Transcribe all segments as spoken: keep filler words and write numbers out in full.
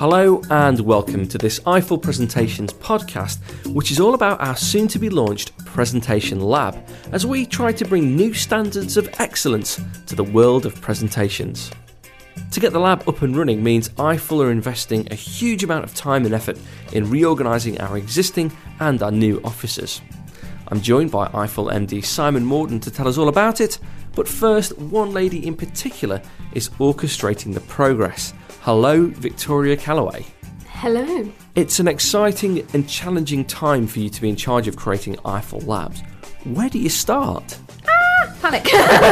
Hello and welcome to this Eiffel Presentations podcast, which is all about our soon-to-be-launched Presentation Lab, as we try to bring new standards of excellence to the world of presentations. To get the lab up and running means Eiffel are investing a huge amount of time and effort in reorganising our existing and our new offices. I'm joined by Eiffel M D Simon Morden to tell us all about it, but first, one lady in particular is orchestrating the progress. Hello, Victoria Calloway. Hello. It's an exciting and challenging time for you to be in charge of creating Eiffel Labs. Where do you start? Ah, panic.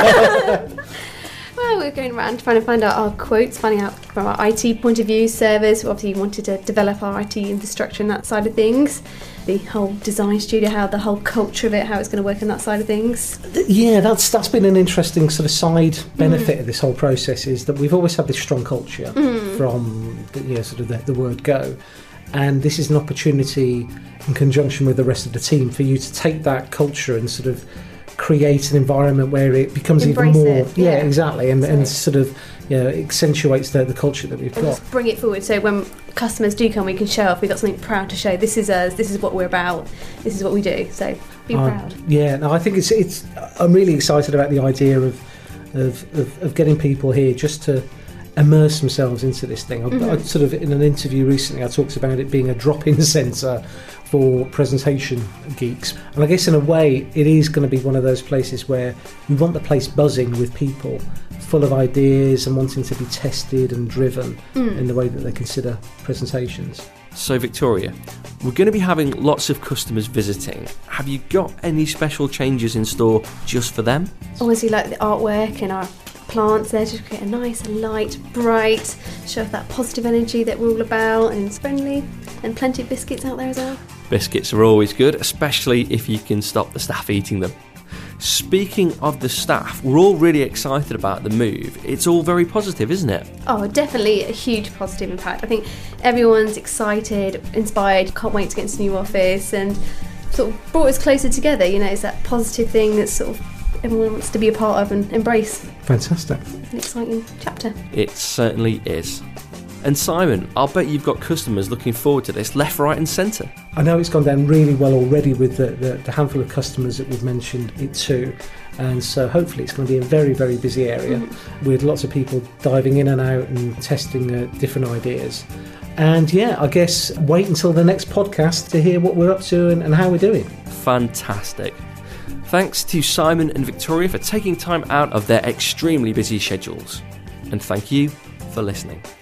Well, we're going around trying to find out our quotes, finding out from our I T point of view, servers. We obviously wanted to develop our I T infrastructure and that side of things. The whole design studio, how the whole culture of it, how it's going to work on that side of things. Yeah, that's that's been an interesting sort of side benefit mm. of this whole process, is that we've always had this strong culture mm. from the, you know, sort of the, the word go. And this is an opportunity in conjunction with the rest of the team for you to take that culture and sort of create an environment where it becomes Embrace even more it, yeah, yeah exactly and, so, and sort of you know, accentuates the, the culture that we've and got. Just bring it forward so when customers do come we can show off, we've got something proud to show. This is us, this is what we're about, this is what we do, so be uh, proud. Yeah, no, I think it's it's I'm really excited about the idea of of, of, of getting people here just to immerse themselves into this thing. I, mm-hmm. I sort of in an interview recently I talked about it being a drop-in centre for presentation geeks, and I guess in a way it is going to be one of those places where we want the place buzzing with people full of ideas and wanting to be tested and driven mm. in the way that they consider presentations. So Victoria, we're going to be having lots of customers visiting. Have you got any special changes in store just for them? Obviously, like the artwork and our plants there, to create a nice, light, bright, show off that positive energy that we're all about, and it's friendly, and plenty of biscuits out there as well. Biscuits are always good, especially if you can stop the staff eating them. Speaking of the staff, we're all really excited about the move. It's all very positive, isn't it? Oh, definitely a huge positive impact. I think everyone's excited, inspired, can't wait to get into the new office, and sort of brought us closer together. You know, it's that positive thing that sort of everyone wants to be a part of and embrace. Fantastic. An exciting chapter. It certainly is. And Simon, I'll bet you've got customers looking forward to this left, right and centre. I know it's gone down really well already with the, the, the handful of customers that we've mentioned it to, and so hopefully it's going to be a very, very busy area mm-hmm. with lots of people diving in and out and testing uh, different ideas. And yeah, I guess wait until the next podcast to hear what we're up to and, and how we're doing. Fantastic. Thanks to Simon and Victoria for taking time out of their extremely busy schedules. And thank you for listening.